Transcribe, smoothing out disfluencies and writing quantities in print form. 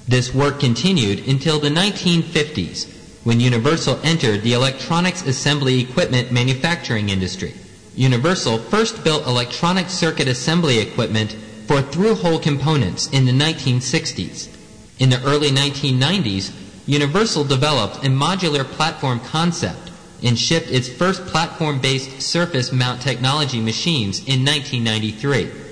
This work continued until the 1950s, when Universal entered the electronics assembly equipment manufacturing industry. Universal first built electronic circuit assembly equipment for through-hole components in the 1960s. In the early 1990s, Universal developed a modular platform concept and shipped its first platform-based surface mount technology machines in 1993.